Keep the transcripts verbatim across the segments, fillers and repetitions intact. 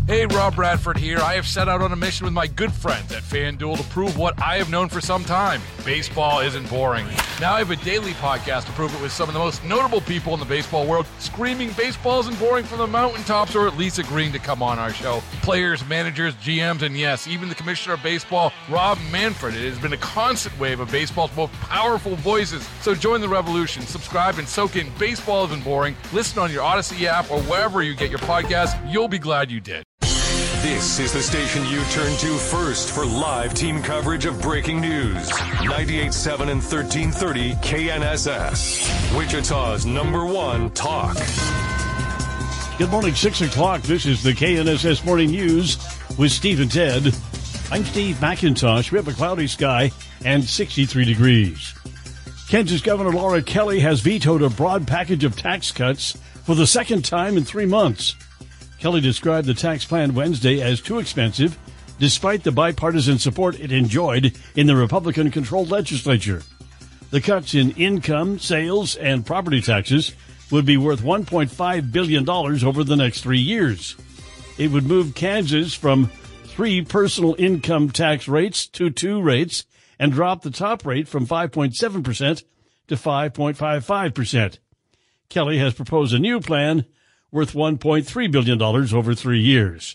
Hey, Rob Bradford here. I have set out on a mission with my good friends at FanDuel to prove what I have known for some time. Baseball isn't boring. Now I have a daily podcast to prove it with some of the most notable people in the baseball world, screaming baseball isn't boring from the mountaintops, or at least agreeing to come on our show. Players, managers, G Ms, and yes, even the commissioner of baseball, Rob Manfred. It has been a constant wave of baseball's most powerful voices. So join the revolution. Subscribe and soak in Baseball Isn't Boring. Listen on your Odyssey app or wherever you get your podcasts. You'll be glad you did. This is the station you turn to first for live team coverage of breaking news. ninety-eight point seven and thirteen thirty K N S S. Wichita's number one talk. Good morning, six o'clock. This is the K N S S Morning News with Steve and Ted. I'm Steve McIntosh. We have a cloudy sky and sixty-three degrees. Kansas Governor Laura Kelly has vetoed a broad package of tax cuts for the second time in three months. Kelly described the tax plan Wednesday as too expensive, despite the bipartisan support it enjoyed in the Republican-controlled legislature. The cuts in income, sales, and property taxes would be worth one point five billion dollars over the next three years. It would move Kansas from three personal income tax rates to two rates and drop the top rate from five point seven percent to five point five five percent. Kelly has proposed a new plan worth one point three billion dollars over three years.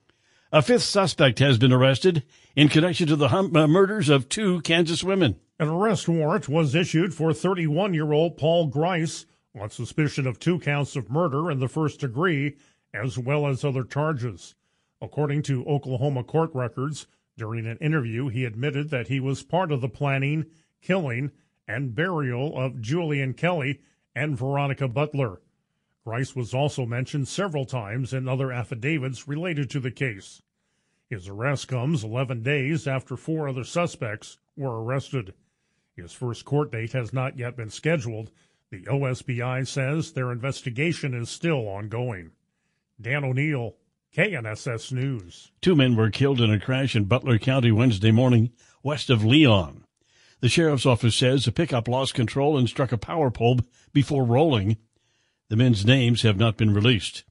A fifth suspect has been arrested in connection to the hum- uh, murders of two Kansas women. An arrest warrant was issued for thirty-one-year-old Paul Grice on suspicion of two counts of murder in the first degree, as well as other charges. According to Oklahoma court records, during an interview, he admitted that he was part of the planning, killing, and burial of Julian Kelly and Veronica Butler. Grice was also mentioned several times in other affidavits related to the case. His arrest comes eleven days after four other suspects were arrested. His first court date has not yet been scheduled. The O S B I says their investigation is still ongoing. Dan O'Neill, K N S S News. Two men were killed in a crash in Butler County Wednesday morning, west of Leon. The sheriff's office says a pickup lost control and struck a power pole before rolling. The men's names have not been released.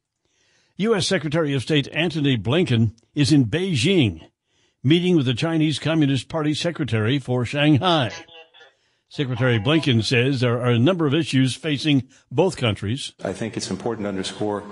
U S. Secretary of State Antony Blinken is in Beijing, meeting with the Chinese Communist Party secretary for Shanghai. Secretary Blinken says there are a number of issues facing both countries. I think it's important to underscore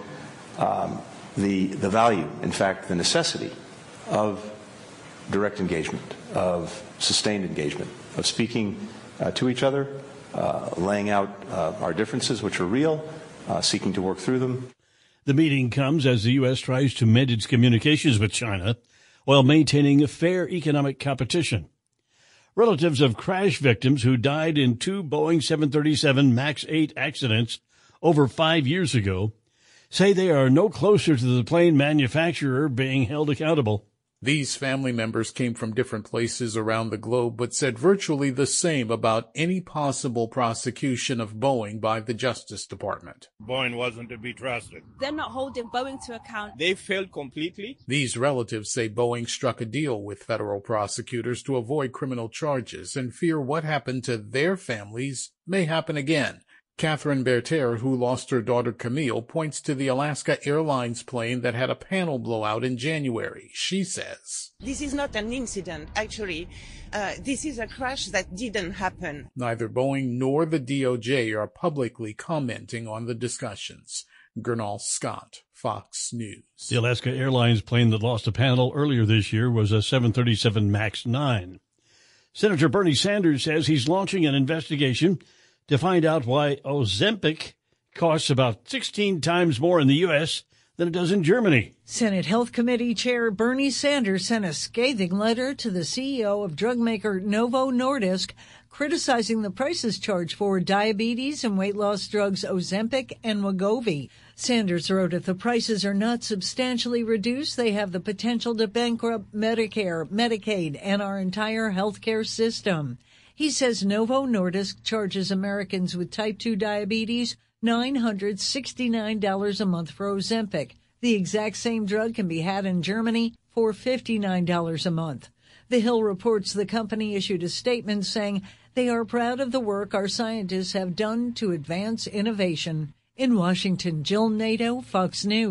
um, the, the value, in fact, the necessity of direct engagement, of sustained engagement, of speaking uh, to each other, uh, laying out uh, our differences, which are real, Uh, seeking to work through them. The meeting comes as the U S tries to mend its communications with China while maintaining a fair economic competition. Relatives of crash victims who died in two Boeing seven thirty-seven MAX eight accidents over five years ago say they are no closer to the plane manufacturer being held accountable. These family members came from different places around the globe, but said virtually the same about any possible prosecution of Boeing by the Justice Department. Boeing wasn't to be trusted. They're not holding Boeing to account. They failed completely. These relatives say Boeing struck a deal with federal prosecutors to avoid criminal charges and fear what happened to their families may happen again. Catherine Berter, who lost her daughter Camille, points to the Alaska Airlines plane that had a panel blowout in January. She says, "This is not an incident, actually. Uh, this is a crash that didn't happen." Neither Boeing nor the D O J are publicly commenting on the discussions. Gernal Scott, Fox News. The Alaska Airlines plane that lost a panel earlier this year was a seven thirty-seven MAX nine. Senator Bernie Sanders says he's launching an investigation to find out why Ozempic costs about sixteen times more in the U S than it does in Germany. Senate Health Committee Chair Bernie Sanders sent a scathing letter to the C E O of drug maker Novo Nordisk, criticizing the prices charged for diabetes and weight loss drugs Ozempic and Wegovy. Sanders wrote if the prices are not substantially reduced, they have the potential to bankrupt Medicare, Medicaid, and our entire healthcare system. He says Novo Nordisk charges Americans with type two diabetes nine hundred sixty-nine dollars a month for Ozempic. The exact same drug can be had in Germany for fifty-nine dollars a month. The Hill reports the company issued a statement saying they are proud of the work our scientists have done to advance innovation. In Washington, Jill Nato, Fox News.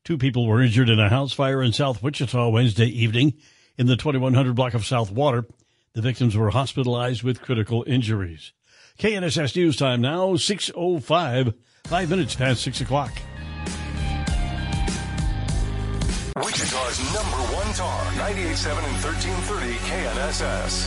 Two people were injured in a house fire in South Wichita Wednesday evening in the twenty-one hundred block of South Water. The victims were hospitalized with critical injuries. K N S S News Time now, six oh five, five minutes past six o'clock. Wichita's number one talk, ninety-eight point seven and thirteen thirty K N S S.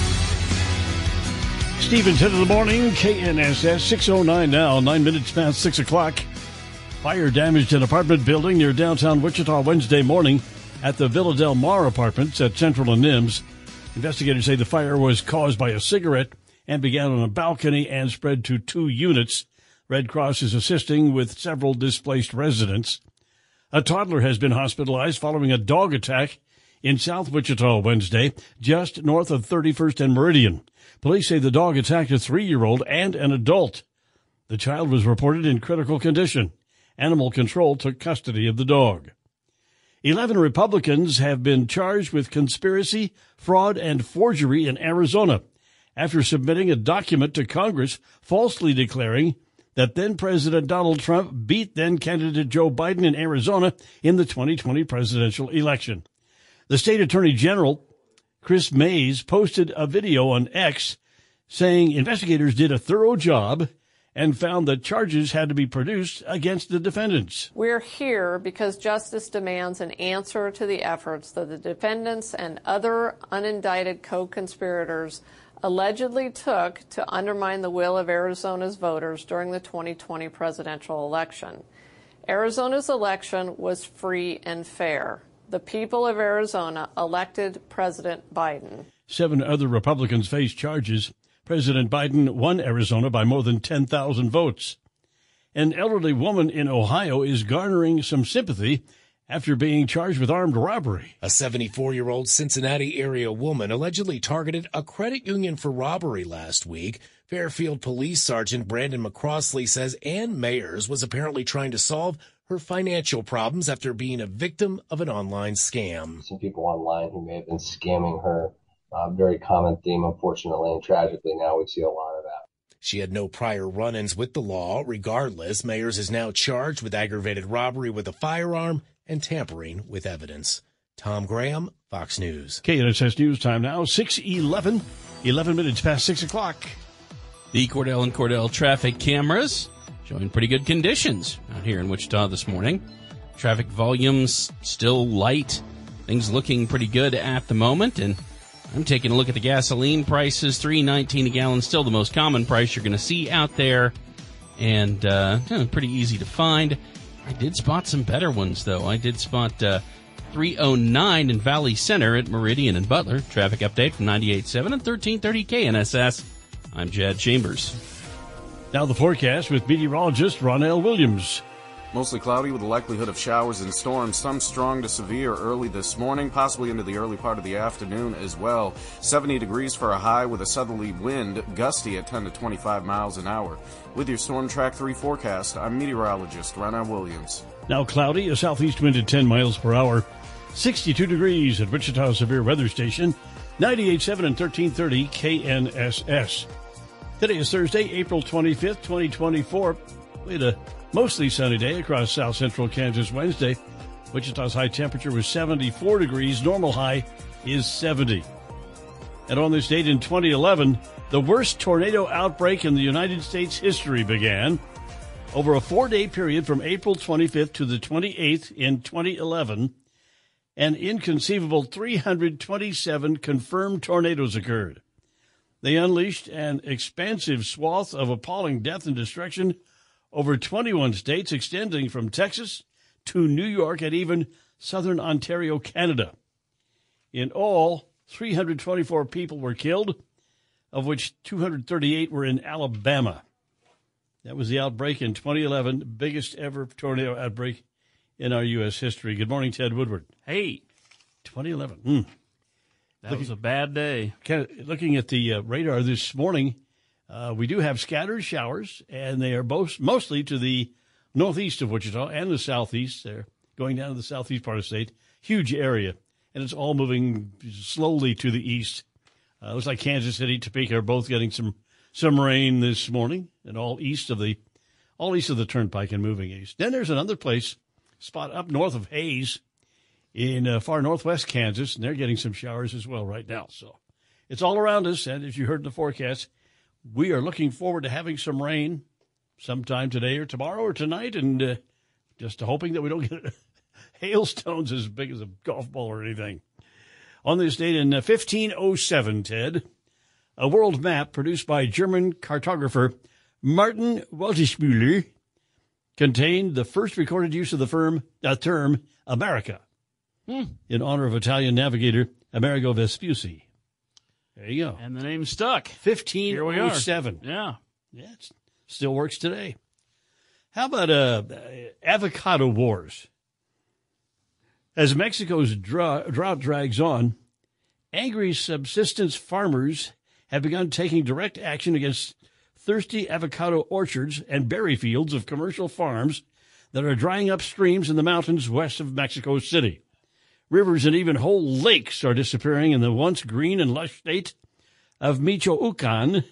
Stephen, ten in the morning, K N S S, six oh nine now, nine minutes past six o'clock. Fire damaged an apartment building near downtown Wichita Wednesday morning at the Villa Del Mar Apartments at Central and Nims. Investigators say the fire was caused by a cigarette and began on a balcony and spread to two units. Red Cross is assisting with several displaced residents. A toddler has been hospitalized following a dog attack in South Wichita Wednesday, just north of thirty-first and Meridian. Police say the dog attacked a three-year-old and an adult. The child was reported in critical condition. Animal Control took custody of the dog. Eleven Republicans have been charged with conspiracy, fraud, and forgery in Arizona after submitting a document to Congress falsely declaring that then-President Donald Trump beat then-candidate Joe Biden in Arizona in the twenty twenty presidential election. The state attorney general, Chris Mays, posted a video on X saying investigators did a thorough job and found that charges had to be produced against the defendants. We're here because justice demands an answer to the efforts that the defendants and other unindicted co-conspirators allegedly took to undermine the will of Arizona's voters during the twenty twenty presidential election. Arizona's election was free and fair. The people of Arizona elected President Biden. Seven other Republicans face charges. President Biden won Arizona by more than ten thousand votes. An elderly woman in Ohio is garnering some sympathy after being charged with armed robbery. A seventy-four-year-old Cincinnati area woman allegedly targeted a credit union for robbery last week. Fairfield Police Sergeant Brandon McCrossley says Ann Mayers was apparently trying to solve her financial problems after being a victim of an online scam. Some people online who may have been scamming her. Uh, very common theme, unfortunately, and tragically now we see a lot of that. She had no prior run-ins with the law. Regardless, Mayers is now charged with aggravated robbery with a firearm and tampering with evidence. Tom Graham, Fox News. K N S S News Time now, six eleven, eleven minutes past six o'clock. The Cordell and Cordell traffic cameras showing pretty good conditions out here in Wichita this morning. Traffic volumes still light. Things looking pretty good at the moment, and I'm taking a look at the gasoline prices, three nineteen a gallon, still the most common price you're going to see out there, and uh, pretty easy to find. I did spot some better ones, though. I did spot uh, three oh nine in Valley Center at Meridian and Butler. Traffic update from ninety-eight point seven and thirteen thirty K N S S. I'm Jad Chambers. Now the forecast with meteorologist Ronell Williams. Mostly cloudy with a likelihood of showers and storms, some strong to severe early this morning, possibly into the early part of the afternoon as well. seventy degrees for a high with a southerly wind, gusty at ten to twenty-five miles an hour. With your Storm Track three forecast, I'm meteorologist Ronald Williams. Now cloudy, a southeast wind at ten miles per hour. sixty-two degrees at Wichita Severe Weather Station. ninety-eight point seven and thirteen thirty K N S S. Today is Thursday, April twenty-fifth, twenty twenty-four. We had a mostly sunny day across south central Kansas Wednesday. Wichita's high temperature was seventy-four degrees. Normal high is seventy. And on this date in twenty eleven, the worst tornado outbreak in the United States history began. Over a four-day period from April twenty-fifth to the twenty-eighth in twenty eleven, an inconceivable three hundred twenty-seven confirmed tornadoes occurred. They unleashed an expansive swath of appalling death and destruction over twenty-one states, extending from Texas to New York and even southern Ontario, Canada. In all, three hundred twenty-four people were killed, of which two hundred thirty-eight were in Alabama. That was the outbreak in twenty eleven, biggest ever tornado outbreak in our U S history. Good morning, Ted Woodward. Hey. twenty eleven. Mm. That looking, was a bad day. Kind of looking at the uh, radar this morning, uh, we do have scattered showers, and they are both mostly to the northeast of Wichita and the southeast. They're going down to the southeast part of the state. Huge area, and it's all moving slowly to the east. Uh, looks like Kansas City, Topeka are both getting some some rain this morning, and all east of the all east of the Turnpike and moving east. Then there's another place spot up north of Hayes in uh, far northwest Kansas, and they're getting some showers as well right now. So it's all around us, and as you heard in the forecast, we are looking forward to having some rain sometime today or tomorrow or tonight, and uh, just hoping that we don't get hailstones as big as a golf ball or anything. On this date in uh, fifteen oh seven, Ted, a world map produced by German cartographer Martin Waldseemüller contained the first recorded use of the firm, uh, term America hmm. in honor of Italian navigator Amerigo Vespucci. There you go. And the name stuck. fifteen oh seven. Yeah. Yeah, it still works today. How about uh, avocado wars? As Mexico's drought, drought drags on, angry subsistence farmers have begun taking direct action against thirsty avocado orchards and berry fields of commercial farms that are drying up streams in the mountains west of Mexico City. Rivers and even whole lakes are disappearing in the once green and lush state of Michoacan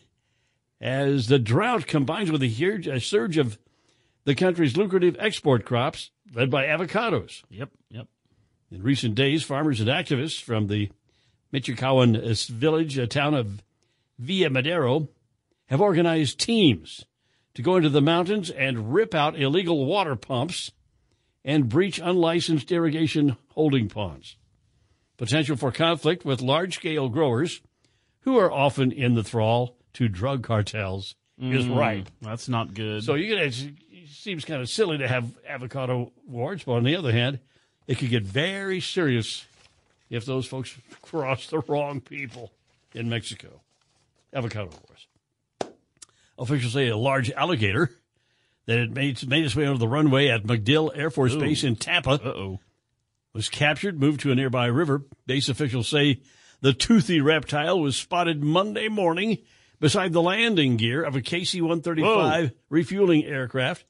as the drought combines with a huge a surge of the country's lucrative export crops led by avocados. Yep, yep. In recent days, farmers and activists from the Michoacan village, a town of Villa Madero, have organized teams to go into the mountains and rip out illegal water pumps and breach unlicensed irrigation holding ponds. Potential for conflict with large-scale growers, who are often in the thrall to drug cartels, mm, is ripe. That's not good. So you get, it seems kind of silly to have avocado wars, but on the other hand, it could get very serious if those folks cross the wrong people in Mexico. Avocado wars. Officials say a large alligator that had made, made its way over the runway at MacDill Air Force Ooh. Base in Tampa Uh-oh. was captured, moved to a nearby river. Base officials say the toothy reptile was spotted Monday morning beside the landing gear of a K C one thirty-five Whoa. Refueling aircraft.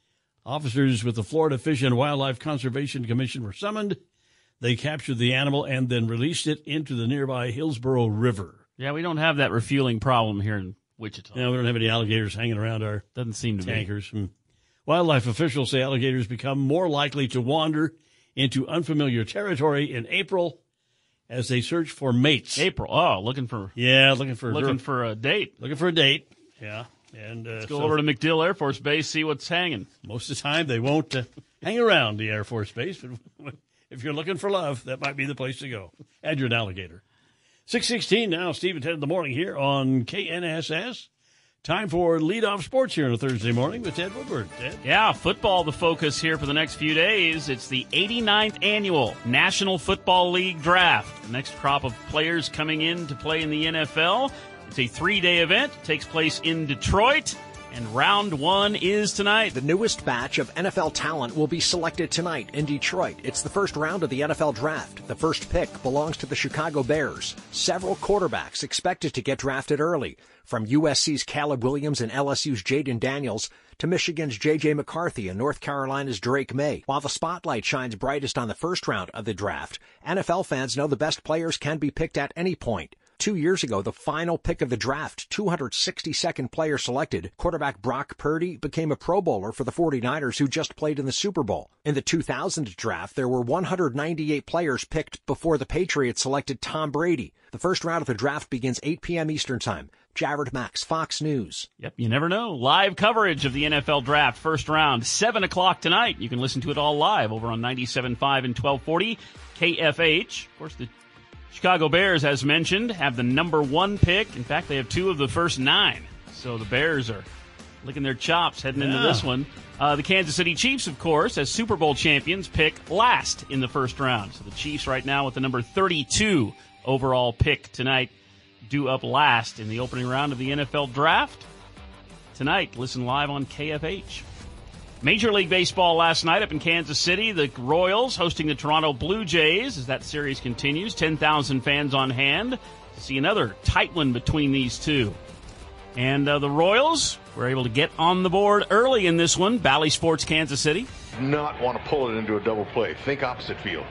Officers with the Florida Fish and Wildlife Conservation Commission were summoned. They captured the animal and then released it into the nearby Hillsborough River. Yeah, we don't have that refueling problem here in Wichita. Yeah, we don't have any alligators hanging around our Doesn't seem to tankers. be. Wildlife officials say alligators become more likely to wander into unfamiliar territory in April as they search for mates. April. Oh, looking for yeah, looking for looking for a date. Looking for a date. Yeah. And uh, let's go so over to MacDill Air Force Base, see what's hanging. Most of the time, they won't uh, hang around the Air Force Base, but if you're looking for love, that might be the place to go. And you're an alligator. six sixteen now, Steve and Ted in the morning here on K N S S. Time for leadoff sports here on a Thursday morning with Ted Woodward. Ted? Yeah, football the focus here for the next few days. It's the eighty-ninth annual National Football League Draft. The next crop of players coming in to play in the N F L. It's a three-day event. It takes place in Detroit, and round one is tonight. The newest batch of N F L talent will be selected tonight in Detroit. It's the first round of the N F L Draft. The first pick belongs to the Chicago Bears. Several quarterbacks expected to get drafted early, from U S C's Caleb Williams and L S U's Jaden Daniels to Michigan's J J McCarthy and North Carolina's Drake May. While the spotlight shines brightest on the first round of the draft, N F L fans know the best players can be picked at any point. Two years ago, the final pick of the draft, two hundred sixty-second player selected, quarterback Brock Purdy became a Pro Bowler for the forty-niners who just played in the Super Bowl. In the two thousand draft, there were one hundred ninety-eight players picked before the Patriots selected Tom Brady. The first round of the draft begins eight p.m. Eastern Time. Jared Max, Fox News. Yep, you never know. Live coverage of the N F L Draft, first round, seven o'clock tonight. You can listen to it all live over on ninety-seven point five and twelve forty K F H. Of course, the Chicago Bears, as mentioned, have the number one pick. In fact, they have two of the first nine. So the Bears are licking their chops heading yeah. into this one. Uh, the Kansas City Chiefs, of course, as Super Bowl champions, pick last in the first round. So the Chiefs right now with the number thirty-two overall pick tonight, due up last in the opening round of the N F L Draft. Tonight, listen live on K F H. Major League Baseball last night up in Kansas City. The Royals hosting the Toronto Blue Jays as that series continues. ten thousand fans on hand to see another tight one between these two. And uh, the Royals were able to get on the board early in this one. Bally Sports, Kansas City. Not want to pull it into a double play. Think opposite field.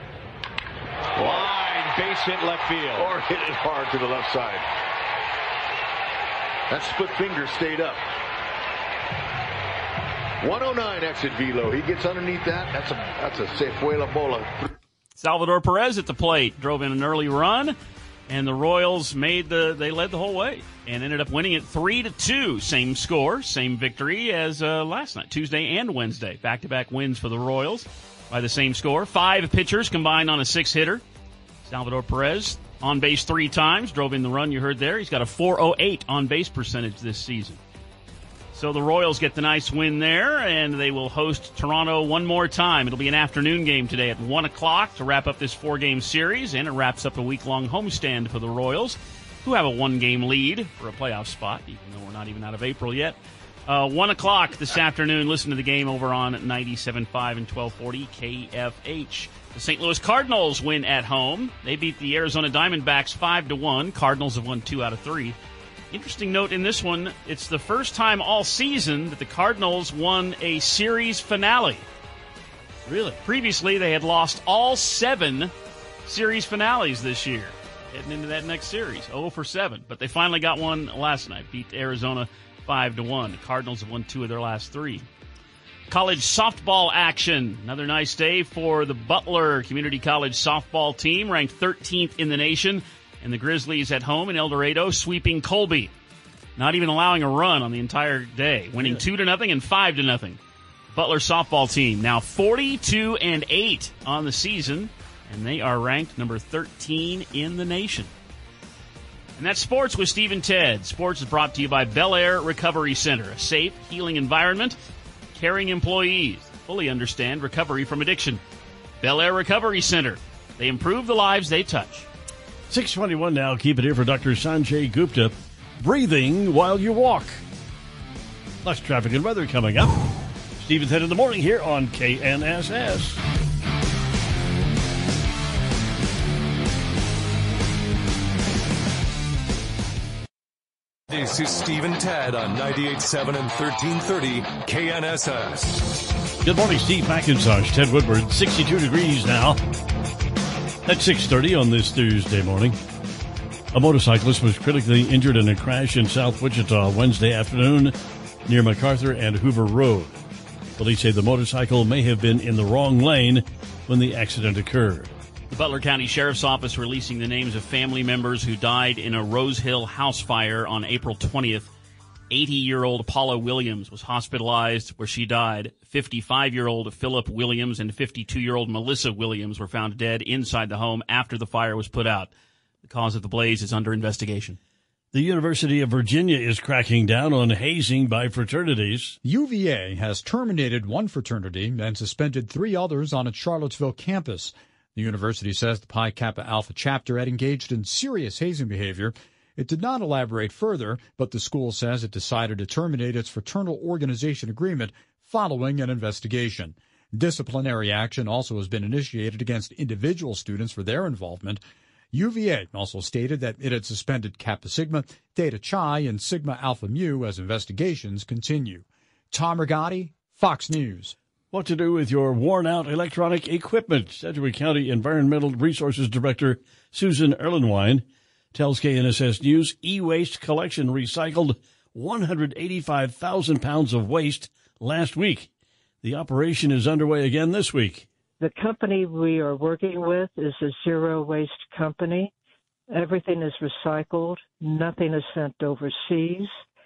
Line, base hit left field. Or hit it hard to the left side. That split finger stayed up. one oh nine exit velo. He gets underneath that. That's a that's a Cefuela bola. Salvador Perez at the plate drove in an early run, and the Royals made the they led the whole way and ended up winning it three to two. Same score, same victory as uh, last night, Tuesday and Wednesday. Back-to-back wins for the Royals by the same score. Five pitchers combined on a six-hitter. Salvador Perez on base three times, drove in the run you heard there. He's got a four oh eight on base percentage this season. So the Royals get the nice win there, and they will host Toronto one more time. It'll be an afternoon game today at one o'clock to wrap up this four-game series, and it wraps up a week-long homestand for the Royals, who have a one-game lead for a playoff spot, even though we're not even out of April yet. Uh, one o'clock this afternoon. Listen to the game over on ninety-seven point five and twelve forty K F H. The Saint Louis Cardinals win at home. They beat the Arizona Diamondbacks five to one. Cardinals have won two out of three. Interesting note in this one, it's the first time all season that the Cardinals won a series finale. Really? Previously, they had lost all seven series finales this year, heading into that next series, oh for seven. But they finally got one last night, beat Arizona five to one. The Cardinals have won two of their last three. College softball action. Another nice day for the Butler Community College softball team, ranked thirteenth in the nation. And the Grizzlies at home in El Dorado sweeping Colby. Not even allowing a run on the entire day. Winning two to nothing and five to nothing. Butler softball team now forty-two and eight on the season. And they are ranked number thirteen in the nation. And that's Sports with Steve and Ted. Sports is brought to you by Bel Air Recovery Center. A safe, healing environment. Caring employees. Fully understand recovery from addiction. Bel Air Recovery Center. They improve the lives they touch. six twenty-one now. Keep it here for Doctor Sanjay Gupta. Breathing while you walk. Less traffic and weather coming up. Steve and Ted in the morning here on K N S S. This is Steve and Ted on ninety-eight point seven and thirteen thirty K N S S. Good morning, Steve McIntosh, Ted Woodward. sixty-two degrees now. At six thirty on this Thursday morning, a motorcyclist was critically injured in a crash in South Wichita Wednesday afternoon near MacArthur and Hoover Road. Police say the motorcycle may have been in the wrong lane when the accident occurred. The Butler County Sheriff's Office releasing the names of family members who died in a Rose Hill house fire on April twentieth. eighty-year-old Paula Williams was hospitalized where she died. fifty-five-year-old Philip Williams and fifty-two-year-old Melissa Williams were found dead inside the home after the fire was put out. The cause of the blaze is under investigation. The University of Virginia is cracking down on hazing by fraternities. U V A has terminated one fraternity and suspended three others on its Charlottesville campus. The university says the Pi Kappa Alpha chapter had engaged in serious hazing behavior. It did not elaborate further, but the school says it decided to terminate its fraternal organization agreement following an investigation. Disciplinary action also has been initiated against individual students for their involvement. U V A also stated that it had suspended Kappa Sigma, Theta Chi, and Sigma Alpha Mu as investigations continue. Tom Rigotti, Fox News. What to do with your worn-out electronic equipment? Sedgwick County Environmental Resources Director Susan Erlenwine tells K N S S News e-waste collection recycled one hundred eighty-five thousand pounds of waste last week. The operation is underway again this week. The company we are working with is a zero-waste company. Everything is recycled. Nothing is sent overseas.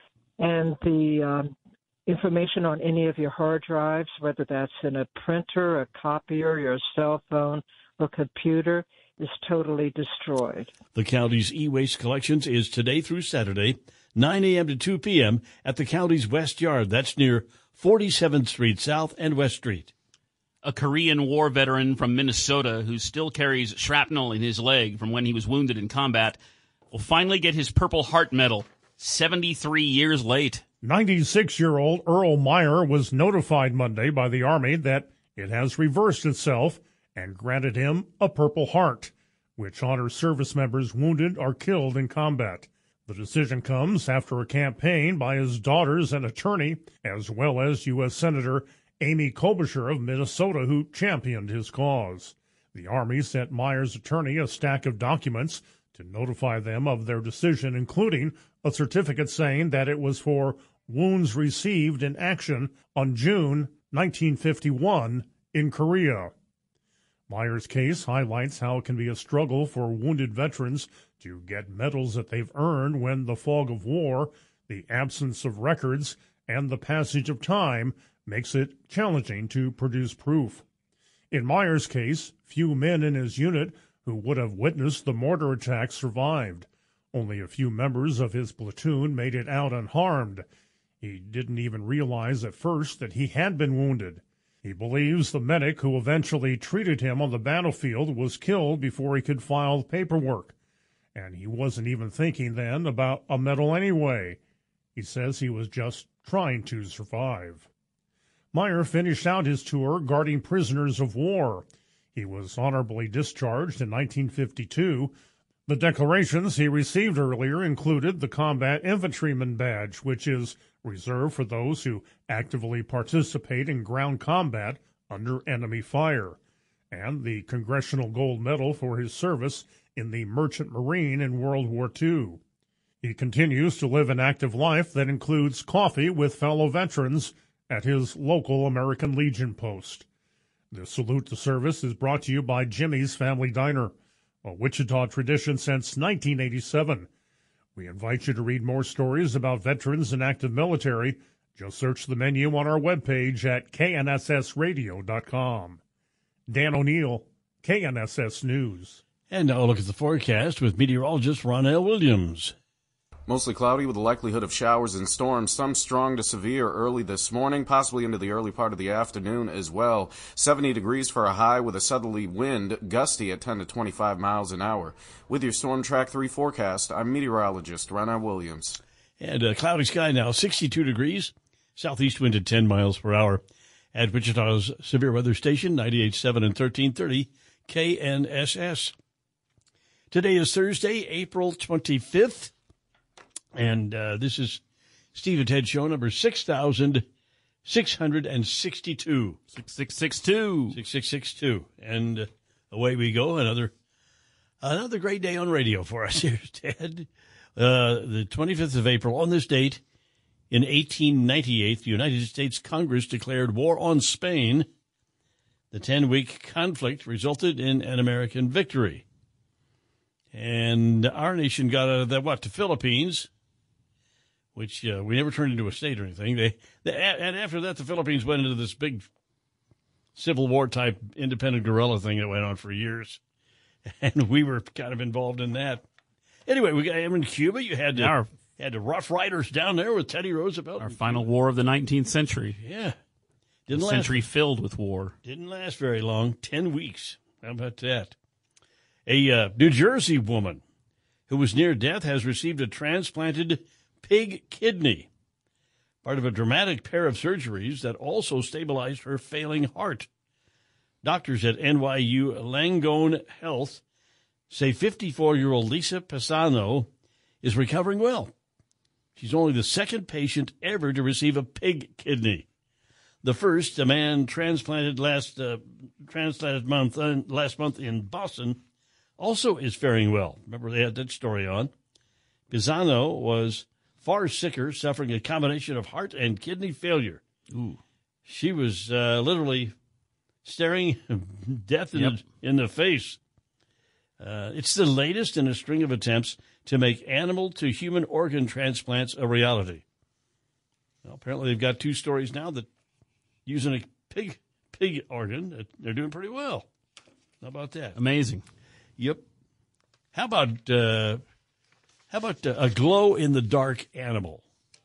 And the um, information on any of your hard drives, whether that's in a printer, a copier, your cell phone, or computer, is totally destroyed. The county's e-waste collections is today through Saturday, nine a.m. to two p.m. at the county's West Yard. That's near forty-seventh Street South and West Street. A Korean War veteran from Minnesota who still carries shrapnel in his leg from when he was wounded in combat will finally get his Purple Heart Medal seventy-three years late. ninety-six-year-old Earl Meyer was notified Monday by the Army that it has reversed itself and granted him a Purple Heart, which honors service members wounded or killed in combat. The decision comes after a campaign by his daughters and attorney, as well as U S. Senator Amy Klobuchar of Minnesota, who championed his cause. The Army sent Meyer's attorney a stack of documents to notify them of their decision, including a certificate saying that it was for wounds received in action on June nineteen fifty-one in Korea. Meyer's case highlights how it can be a struggle for wounded veterans to get medals that they've earned when the fog of war, the absence of records, and the passage of time makes it challenging to produce proof. In Meyer's case, few men in his unit who would have witnessed the mortar attack survived. Only a few members of his platoon made it out unharmed. He didn't even realize at first that he had been wounded. He believes the medic who eventually treated him on the battlefield was killed before he could file paperwork. And he wasn't even thinking then about a medal anyway. He says he was just trying to survive. Meyer finished out his tour guarding prisoners of war. He was honorably discharged in nineteen fifty-two. The decorations he received earlier included the Combat Infantryman Badge, which is reserved for those who actively participate in ground combat under enemy fire, and the Congressional Gold Medal for his service in the Merchant Marine in World War Two. He continues to live an active life that includes coffee with fellow veterans at his local American Legion post. The Salute to Service is brought to you by Jimmy's Family Diner, a Wichita tradition since nineteen eighty-seven. We invite you to read more stories about veterans and active military. Just search the menu on our webpage at K N S S radio dot com. Dan O'Neill, K N S S News. And now a look at the forecast with meteorologist Ronell Williams. Mostly cloudy with the likelihood of showers and storms, some strong to severe early this morning, possibly into the early part of the afternoon as well. seventy degrees for a high with a southerly wind, gusty at ten to twenty-five miles an hour. With your Storm Track three forecast, I'm meteorologist Ronell Williams. And a cloudy sky now, sixty-two degrees, southeast wind at ten miles per hour. At Wichita's Severe Weather Station, ninety-eight point seven and thirteen thirty K N S S. Today is Thursday, April twenty-fifth. And uh, this is Steve and Ted Show number six thousand six hundred sixty-two. six six six two. six six six two. And uh, away we go. Another another great day on radio for us here, Ted. Uh, the twenty-fifth of April. On this date, in eighteen ninety-eight, the United States Congress declared war on Spain. The ten-week conflict resulted in an American victory. And our nation got out of that, what, the Philippines, which uh, we never turned into a state or anything. They, they, and after that, the Philippines went into this big Civil War type independent guerrilla thing that went on for years, and we were kind of involved in that. Anyway, we got in Cuba. You had the, our, had the Rough Riders down there with Teddy Roosevelt. Our final war of the nineteenth century. Yeah, didn't a last, century filled with war. Didn't last very long. Ten weeks. How about that? A uh, New Jersey woman who was near death has received a transplanted pig kidney, part of a dramatic pair of surgeries that also stabilized her failing heart. Doctors at N Y U Langone Health say fifty-four-year-old Lisa Pisano is recovering well. She's only the second patient ever to receive a pig kidney. The first, a man transplanted last uh, transplanted month uh, last month in Boston, also is faring well. Remember, they had that story on. Pisano was far sicker, suffering a combination of heart and kidney failure. Ooh. She was uh, literally staring death in, yep. the, in the face. Uh, it's the latest in a string of attempts to make animal-to-human organ transplants a reality. Well, apparently they've got two stories now that using a pig pig organ, they're doing pretty well. How about that? Amazing. Yep. How about uh, how about uh, a glow-in-the-dark animal?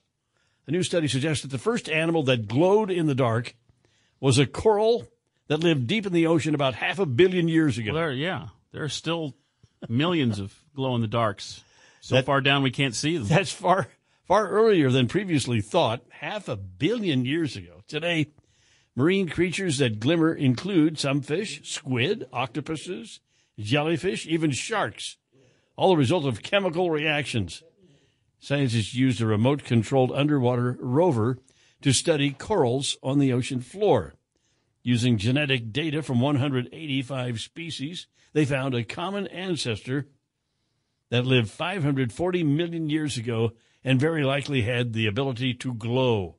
A new study suggests that the first animal that glowed in the dark was a coral that lived deep in the ocean about half a billion years ago. Well, there, yeah, there are still millions of glow-in-the-darks. So that, far down we can't see them. That's far far earlier than previously thought, half a billion years ago. Today, marine creatures that glimmer include some fish, squid, octopuses, jellyfish, even sharks, all the result of chemical reactions. Scientists used a remote-controlled underwater rover to study corals on the ocean floor. Using genetic data from one hundred eighty-five species, they found a common ancestor that lived five hundred forty million years ago and very likely had the ability to glow.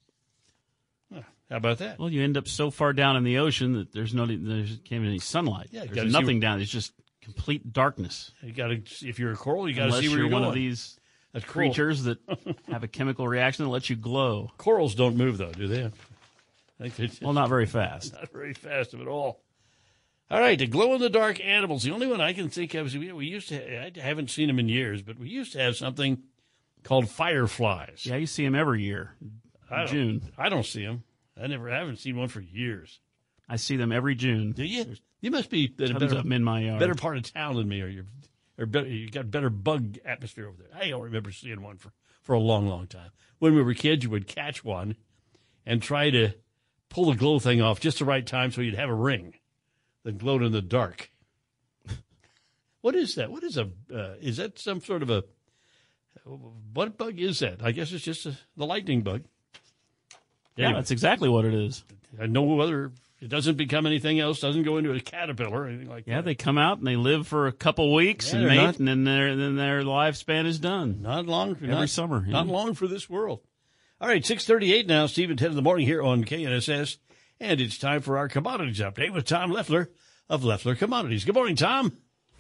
Huh, how about that? Well, you end up so far down in the ocean that there's no there can't be any sunlight. Yeah, there's nothing down. It's just complete darkness. You got to, if you're a coral, you got to see where you're you're going. one of these That's creatures that have a chemical reaction that lets you glow. Corals don't move, though, do they? I think they just, well, not very fast. Not very fast at all. All right, the glow-in-the-dark animals. The only one I can think of is we, we used to, I haven't seen them in years, but we used to have something called fireflies. Yeah, you see them every year I in June. I don't see them. I never I haven't seen one for years. I see them every June. Do you? There's, you must be in a better, of them in my yard. better part of town than me, or you're, or better, you got better bug atmosphere over there. I don't remember seeing one for, for a long, long time. When we were kids, you would catch one and try to pull the glow thing off just the right time so you'd have a ring that glowed in the dark. What is that? What is a? Uh, is that some sort of a? What bug is that? I guess it's just a, the lightning bug. Yeah, Anyway. that's exactly what it is. No other. It doesn't become anything else. Doesn't go into a caterpillar or anything like Yeah, that. they come out and they live for a couple weeks Yeah, and they're mate, not- and then their then their lifespan is done. Not long for every not, summer. Not yeah. long for this world. All right, six thirty-eight now. Steve and Ted in the morning here on K N S S, and it's time for our commodities update with Tom Leffler of Leffler Commodities. Good morning, Tom.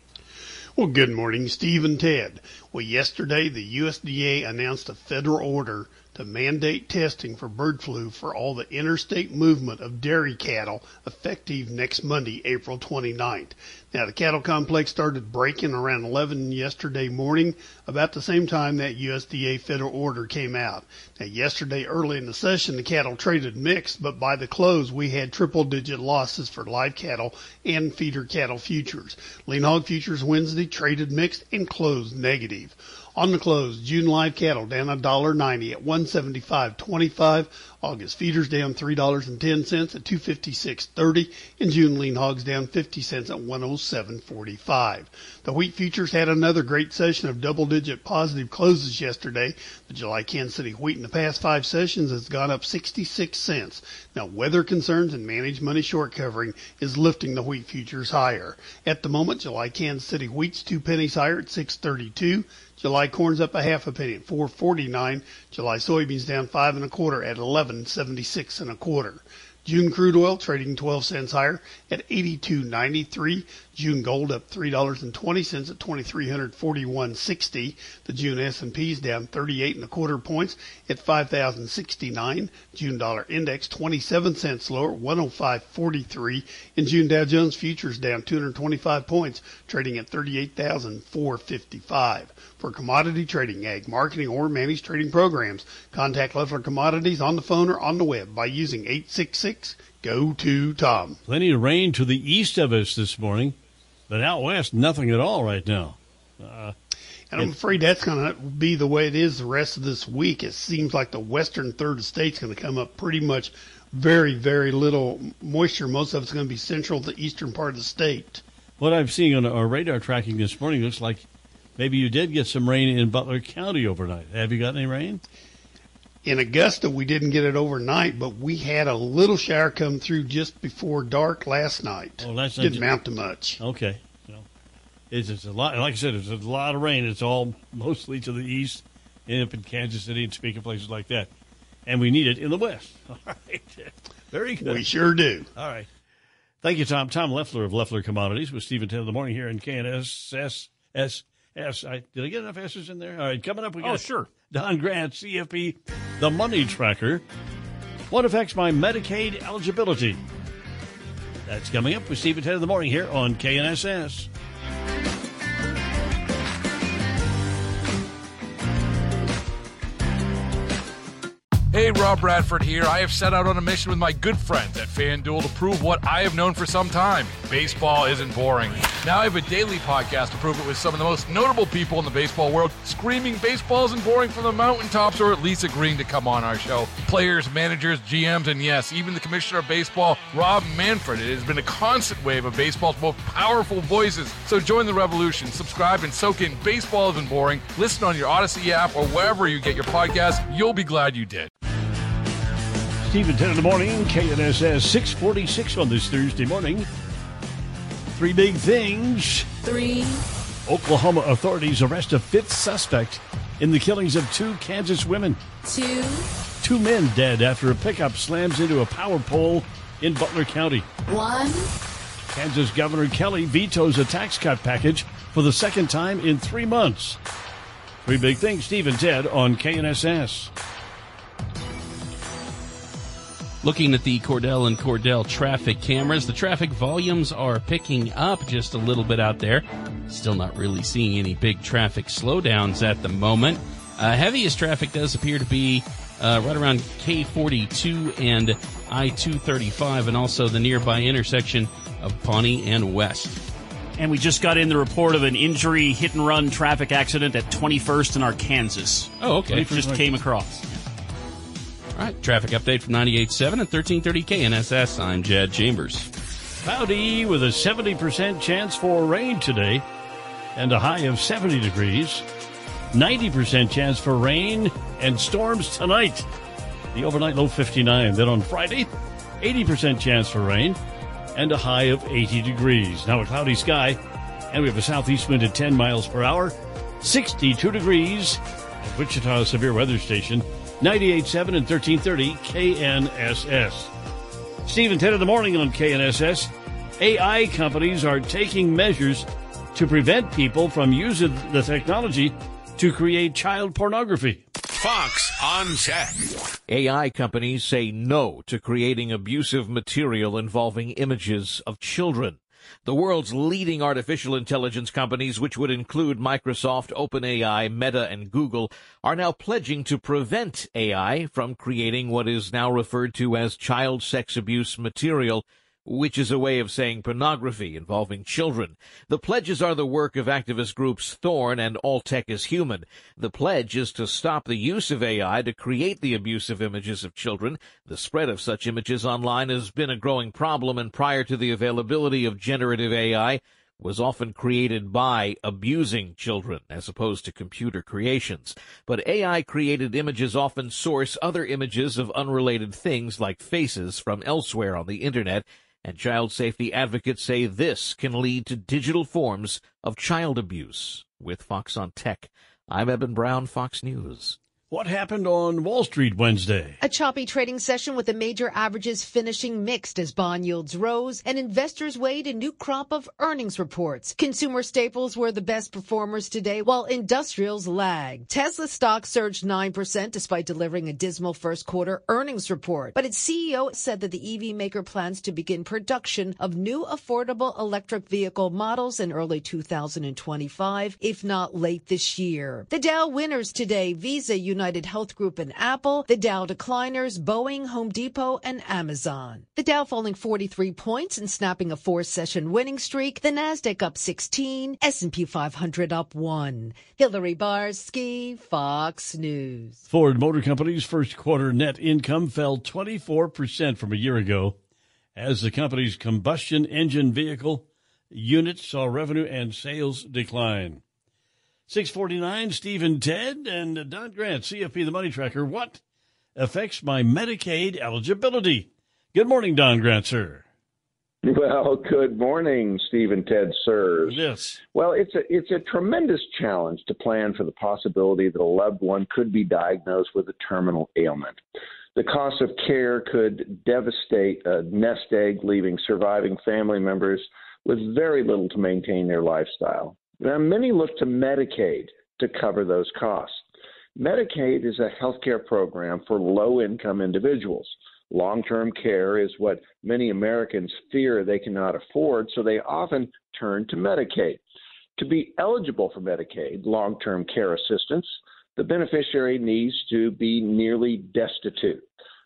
Well, good morning, Steve and Ted. Well, yesterday the U S D A announced a federal order to mandate testing for bird flu for all the interstate movement of dairy cattle effective next Monday, April twenty-ninth. Now, the cattle complex started breaking around eleven yesterday morning, about the same time that U S D A federal order came out. Now, yesterday early in the session, the cattle traded mixed, but by the close, we had triple-digit losses for live cattle and feeder cattle futures. Lean hog futures Wednesday traded mixed and closed negative. On the close, June live cattle down one dollar ninety at one seventy-five twenty-five. August feeders down three dollars and ten cents at two fifty-six thirty. And June lean hogs down fifty cents at one oh seven forty-five. The wheat futures had another great session of double-digit positive closes yesterday. The July Kansas City wheat in the past five sessions has gone up sixty-six cents. Now, weather concerns and managed money short covering is lifting the wheat futures higher. At the moment, July Kansas City wheat's two pennies higher at six thirty-two. July corn's up a half a penny at four forty-nine. July soybeans down five and a quarter at eleven seventy-six and a quarter. June crude oil trading twelve cents higher at eighty-two ninety-three. June gold up three dollars and twenty cents at twenty-three forty-one sixty. The June S and P's down thirty-eight and a quarter points at five thousand sixty-nine. June dollar index twenty-seven cents lower, one oh five forty-three. And June Dow Jones futures down two hundred twenty-five points, trading at thirty-eight thousand four hundred fifty-five. For commodity trading, ag marketing, or managed trading programs, contact Leffler Commodities on the phone or on the web by using eight six six, G O to Tom. Plenty of rain to the east of us this morning, but out west, nothing at all right now. Uh, And I'm afraid that's going to be the way it is the rest of this week. It seems like the western third of the state's going to come up pretty much very, very little moisture. Most of it's going to be central to the eastern part of the state. What I'm seeing on our radar tracking this morning looks like maybe you did get some rain in Butler County overnight. Have you got any rain? In Augusta, we didn't get it overnight, but we had a little shower come through just before dark last night. Oh, that's not didn't just, amount to much. Okay. Well, it's, it's a lot. Like I said, it's a lot of rain. It's all mostly to the east, and up in Kansas City and speaking places like that. And we need it in the west. All right. Very good. We sure do. All right. Thank you, Tom. Tom Leffler of Leffler Commodities with Steve and Ted in the morning here in K N S S. S. S. I, did I get enough S's in there? All right, coming up, we got Oh, sure. Don Grant, C F P, the Money Tracker. What affects my Medicaid eligibility? That's coming up with Steve and Ted in the morning here on K N S S. Hey, Rob Bradford here. I have set out on a mission with my good friends at FanDuel to prove what I have known for some time. Baseball isn't boring. Now I have a daily podcast to prove it with some of the most notable people in the baseball world, screaming baseball isn't boring from the mountaintops, or at least agreeing to come on our show. Players, managers, G Ms, and yes, even the commissioner of baseball, Rob Manfred. It has been a constant wave of baseball's most powerful voices. So join the revolution. Subscribe and soak in Baseball Isn't Boring. Listen on your Odyssey app or wherever you get your podcasts. You'll be glad you did. Steve and Ted in the morning, K N S S six forty-six on this Thursday morning. Three big things. Three. Oklahoma authorities arrest a fifth suspect in the killings of two Kansas women. Two. Two men dead after a pickup slams into a power pole in Butler County. One. Kansas Governor Kelly vetoes a tax cut package for the second time in three months. Three big things, Steve and Ted on K N S S. Looking at the Cordell and Cordell traffic cameras, the traffic volumes are picking up just a little bit out there. Still not really seeing any big traffic slowdowns at the moment. Uh, heaviest traffic does appear to be uh, right around K forty-two and I two thirty-five, and also the nearby intersection of Pawnee and West. And we just got in the report of an injury hit-and-run traffic accident at twenty-first in Arkansas. Oh, okay. Just came across. All right, traffic update from ninety-eight point seven and thirteen thirty K N S S. I'm Jed Chambers. Cloudy with a seventy percent chance for rain today and a high of seventy degrees. ninety percent chance for rain and storms tonight. The overnight low fifty-nine. Then on Friday, eighty percent chance for rain and a high of eighty degrees. Now a cloudy sky, and we have a southeast wind at ten miles per hour, sixty-two degrees at Wichita Severe Weather Station. ninety-eight point seven and thirteen thirty K N S S. Steve and Ted in the morning on K N S S. A I companies are taking measures to prevent people from using the technology to create child pornography. Fox on Tech. A I companies say no to creating abusive material involving images of children. The world's leading artificial intelligence companies, which would include Microsoft, OpenAI, Meta, and Google, are now pledging to prevent A I from creating what is now referred to as child sex abuse material, which is a way of saying pornography involving children. The pledges are the work of activist groups Thorn and All Tech is Human. The pledge is to stop the use of A I to create the abusive images of children. The spread of such images online has been a growing problem, and prior to the availability of generative A I, was often created by abusing children as opposed to computer creations. But A I-created images often source other images of unrelated things like faces from elsewhere on the Internet, and child safety advocates say this can lead to digital forms of child abuse. With Fox on Tech, I'm Eben Brown, Fox News. What happened on Wall Street Wednesday? A choppy trading session with the major averages finishing mixed as bond yields rose and investors weighed a new crop of earnings reports. Consumer staples were the best performers today, while industrials lagged. Tesla stock surged nine percent despite delivering a dismal first quarter earnings report. But its C E O said that the E V maker plans to begin production of new affordable electric vehicle models in early two thousand twenty-five, if not late this year. The Dow winners today, Visa, United United Health Group and Apple. The Dow decliners, Boeing, Home Depot, and Amazon. The Dow falling forty-three points and snapping a four-session winning streak. The Nasdaq up sixteen, S and P five hundred up one. Hillary Barsky, Fox News. Ford Motor Company's first quarter net income fell twenty-four percent from a year ago as the company's combustion engine vehicle units saw revenue and sales decline. six forty-nine, Steve and Ted, and Don Grant, C F P, the Money Tracker. What affects my Medicaid eligibility? Good morning, Don Grant, sir. Well, good morning, Steve and Ted, sirs. Yes. Well, it's a it's a tremendous challenge to plan for the possibility that a loved one could be diagnosed with a terminal ailment. The cost of care could devastate a nest egg, leaving surviving family members with very little to maintain their lifestyle. Now, many look to Medicaid to cover those costs. Medicaid is a health care program for low-income individuals. Long-term care is what many Americans fear they cannot afford, so they often turn to Medicaid. To be eligible for Medicaid, long-term care assistance, the beneficiary needs to be nearly destitute.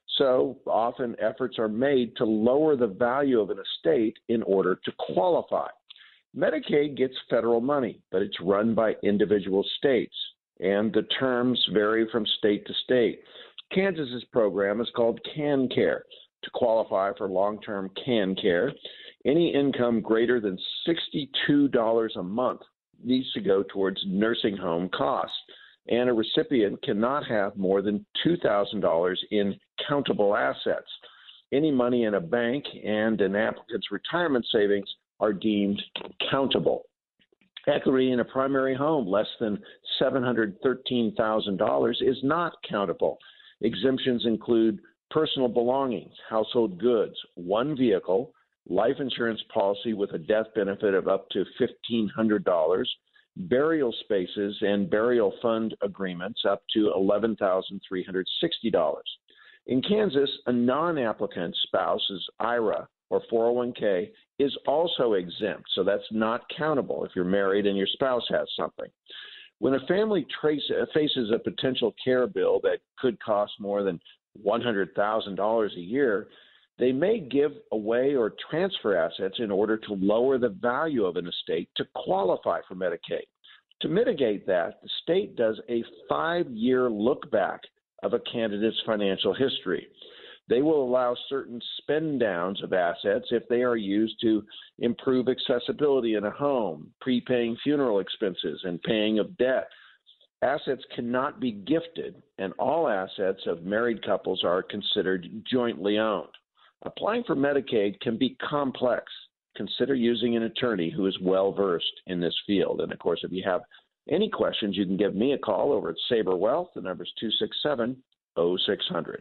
So often efforts are made to lower the value of an estate in order to qualify. Medicaid gets federal money, but it's run by individual states, and the terms vary from state to state. Kansas's program is called CanCare. To qualify for long-term CanCare, any income greater than sixty-two dollars a month needs to go towards nursing home costs, and a recipient cannot have more than two thousand dollars in countable assets. Any money in a bank and an applicant's retirement savings are deemed countable. Equity in a primary home less than seven hundred thirteen thousand dollars is not countable. Exemptions include personal belongings, household goods, one vehicle, life insurance policy with a death benefit of up to fifteen hundred dollars, burial spaces and burial fund agreements up to eleven thousand three hundred sixty dollars. In Kansas, a non-applicant spouse's I R A or four oh one k is also exempt, so that's not countable if you're married and your spouse has something. When a family trace, faces a potential care bill that could cost more than one hundred thousand dollars a year, they may give away or transfer assets in order to lower the value of an estate to qualify for Medicaid. To mitigate that, the state does a five-year look back of a candidate's financial history. They will allow certain spend downs of assets if they are used to improve accessibility in a home, prepaying funeral expenses, and paying of debt. Assets cannot be gifted, and all assets of married couples are considered jointly owned. Applying for Medicaid can be complex. Consider using an attorney who is well-versed in this field. And, of course, if you have any questions, you can give me a call over at Saber Wealth. The number is two six seven, oh six hundred.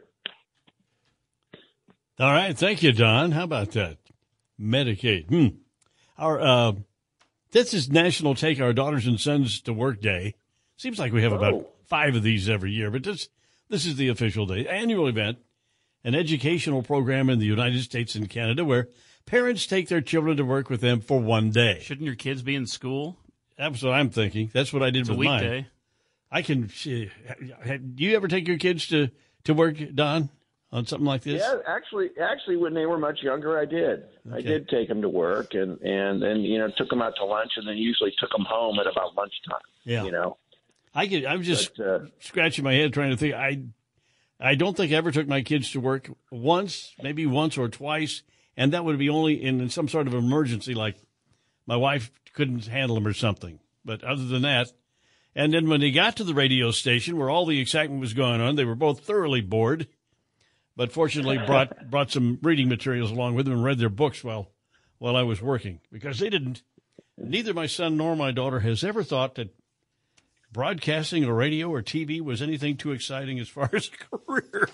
All right. Thank you, Don. How about that? Medicaid. Hmm. Our, uh, this is National Take Our Daughters and Sons to Work Day. Seems like we have about Oh. five of these every year, but this, this is the official day. Annual event, an educational program in the United States and Canada where parents take their children to work with them for one day. Shouldn't your kids be in school? That's what I'm thinking. That's what I did It's with a mine. weekday. I can. Do you ever take your kids to, to work, Don, on something like this? Yeah, actually, actually, when they were much younger, I did. I did take them to work, and and then you know took them out to lunch, and then usually took them home at about lunchtime. Yeah. You know, I could. I'm just But, uh, scratching my head trying to think. I, I don't think I ever took my kids to work once, maybe once or twice, and that would be only in some sort of emergency, like my wife couldn't handle them or something. But other than that, and then when they got to the radio station where all the excitement was going on, they were both thoroughly bored, but fortunately brought brought some reading materials along with them and read their books while while I was working, because they didn't. Neither my son nor my daughter has ever thought that broadcasting or radio or T V was anything too exciting as far as a career.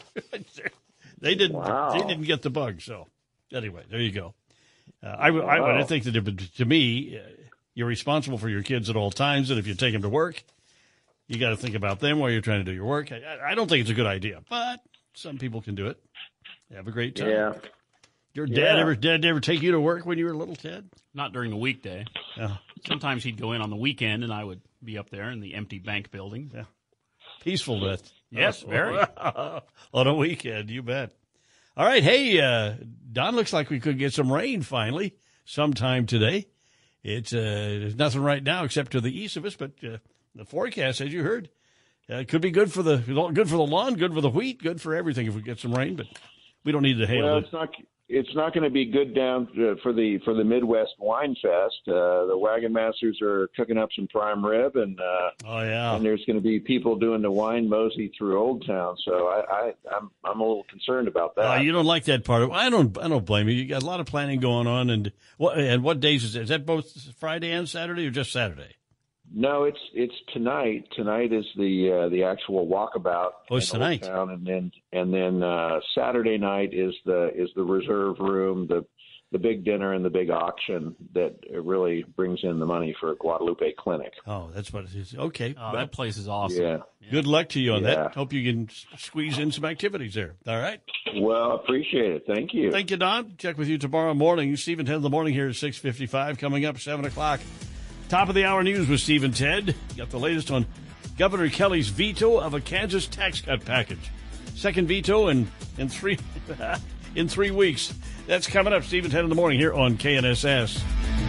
they didn't. Wow. They didn't get the bug. So anyway, there you go. Uh, I, w- I, would- I think that if, to me, uh, you're responsible for your kids at all times, and if you take them to work, you got to think about them while you're trying to do your work. I, I don't think it's a good idea, but some people can do it. Have a great time. Yeah. Your dad Yeah. ever dad ever take you to work when you were a little, Ted? Not during the weekday. Oh. Sometimes he'd go in on the weekend, and I would be up there in the empty bank building. Yeah. Peaceful death. Yes, Oh, very. On a weekend, you bet. All right, hey, uh, Don, looks like we could get some rain finally sometime today. It's uh, there's nothing right now except to the east of us, but uh, the forecast, as you heard, uh, it could be good for the good for the lawn, good for the wheat, good for everything if we get some rain. But we don't need the hail. well, it's not. It's not going to be good down uh, for the for the Midwest Wine Fest. Uh, the Wagon Masters are cooking up some prime rib, and uh, oh yeah, and there's going to be people doing the wine mosey through Old Town. So I, I I'm I'm a little concerned about that. Uh, you don't like that part of it. I don't. I don't blame you. You got a lot of planning going on, and what and what days is it? Is that both Friday and Saturday, or just Saturday? No, it's it's tonight. Tonight is the uh, the actual walkabout. Oh, it's in Old tonight. Town, and then and then uh, Saturday night is the is the reserve room, the the big dinner, and the big auction that really brings in the money for Guadalupe Clinic. Oh, that's what it is. Okay, Oh, that place is awesome. Yeah. Good luck to you on Yeah. that. Hope you can s- squeeze in some activities there. All right. Well, appreciate it. Thank you. Thank you, Don. Check with you tomorrow morning. Stephen Ted in the morning here at six fifty-five. Coming up seven o'clock. Top of the hour news with Stephen Ted. Got the latest on Governor Kelly's veto of a Kansas tax cut package. Second veto in in three in three weeks. That's coming up. Stephen Ted in the morning here on K N S S.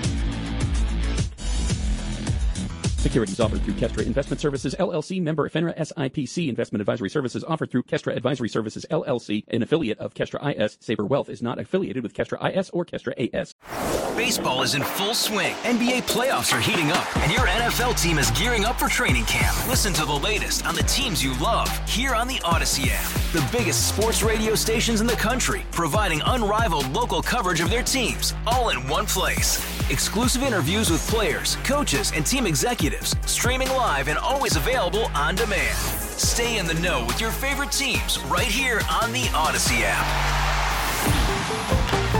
Securities offered through Kestra Investment Services, L L C, member FINRA S I P C. Investment advisory services offered through Kestra Advisory Services, L L C, an affiliate of Kestra I S. Saber Wealth is not affiliated with Kestra I S or Kestra A S. Baseball is in full swing. N B A playoffs are heating up, and your N F L team is gearing up for training camp. Listen to the latest on the teams you love here on the Odyssey app. The biggest sports radio stations in the country, providing unrivaled local coverage of their teams, all in one place. Exclusive interviews with players, coaches, and team executives executives, streaming live and always available on demand. Stay in the know with your favorite teams right here on the Odyssey app.